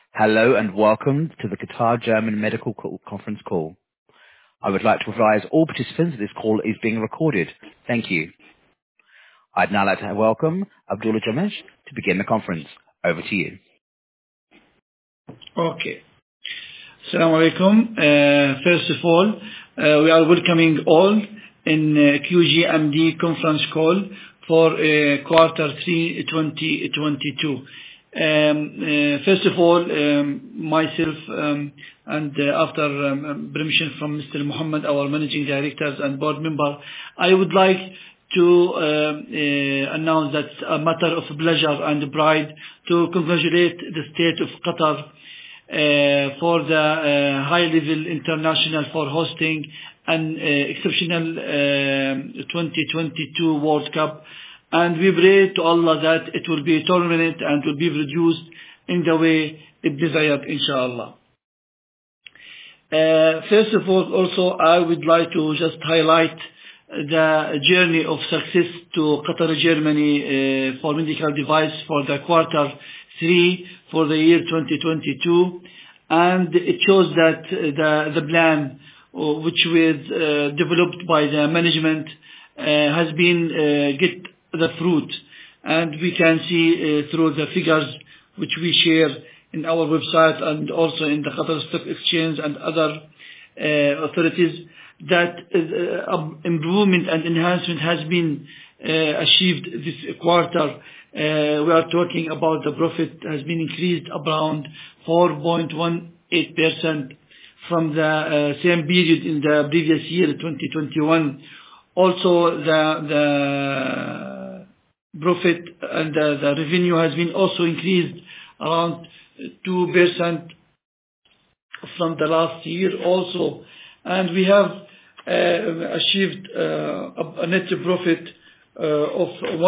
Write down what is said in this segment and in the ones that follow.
Hello and welcome to the Qatar German Medical Conference call. I would like to advise all participants that this call is being recorded. Thank you. I'd now like to welcome Abdullah Jamesh to begin the conference. Over to you. Okay. Assalamu alaikum. First of all, we are welcoming all in QGMD conference call for quarter 3 2022. First of all, myself and after permission from Mr. Muhammad, our managing directors and board member, I would like to announce that a matter of pleasure and pride to congratulate the state of Qatar for the high-level international for hosting an exceptional 2022 World Cup, and we pray to Allah that it will be tolerant and will be produced in the way it desired, inshallah. First of all, also I would like to just highlight the journey of success to Qatar, Germany for medical device for the quarter 3 for the year 2022, and it shows that the plan which was developed by the management has been get the fruit, and we can see through the figures which we share in our website and also in the Qatar Stock Exchange and other authorities that improvement and enhancement has been achieved this quarter. We are talking about the profit has been increased around 4.18% from the same period in the previous year, 2021. Also, the profit and the revenue has been also increased around 2% from the last year also, and we have achieved a net profit of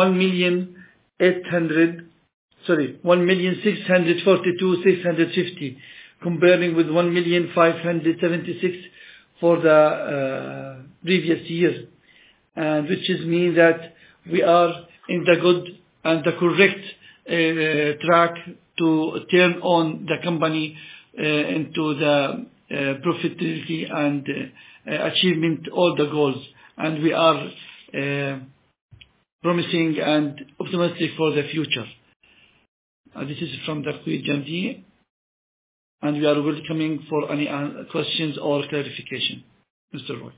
1,642,650, comparing with 1,576 for the previous year, and which is mean that we are in the good and the correct track to turn on the company into the profitability and achievement all the goals, and we are promising and optimistic for the future. This is from the QGMD, and we are welcoming for any questions or clarification. Mr. Roy.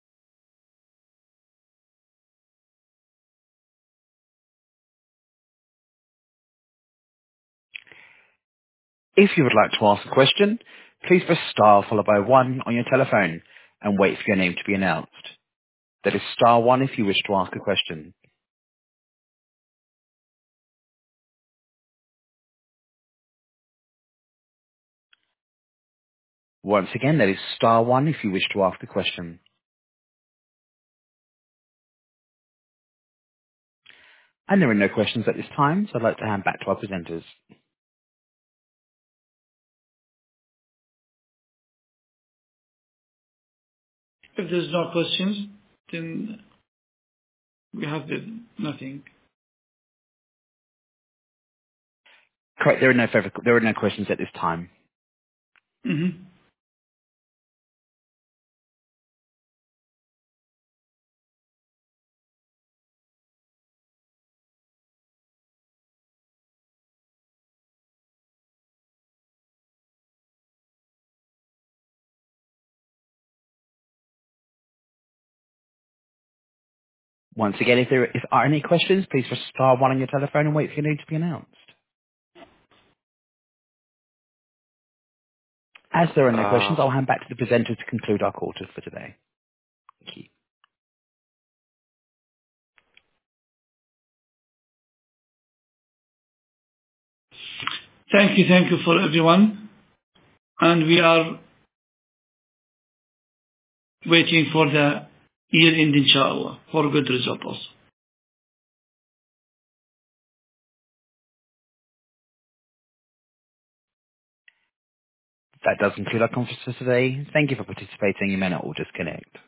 If you would like to ask a question, please press star followed by 1 on your telephone and wait for your name to be announced. That is star 1 if you wish to ask a question. Once again, that is star 1 if you wish to ask a question. And there are no questions at this time, so I'd like to hand back to our presenters. If there's no questions, then we have nothing. Correct, there are no questions at this time. Mm-hmm. Once again, if there are any questions, please press star 1 on your telephone and wait for your name to be announced. As there are no questions, I'll hand back to the presenters to conclude our call for today. Thank you. Thank you for everyone, and we are waiting for the year end, inshallah, for good result also. That does conclude our conference for today. Thank you for participating. You may now all disconnect.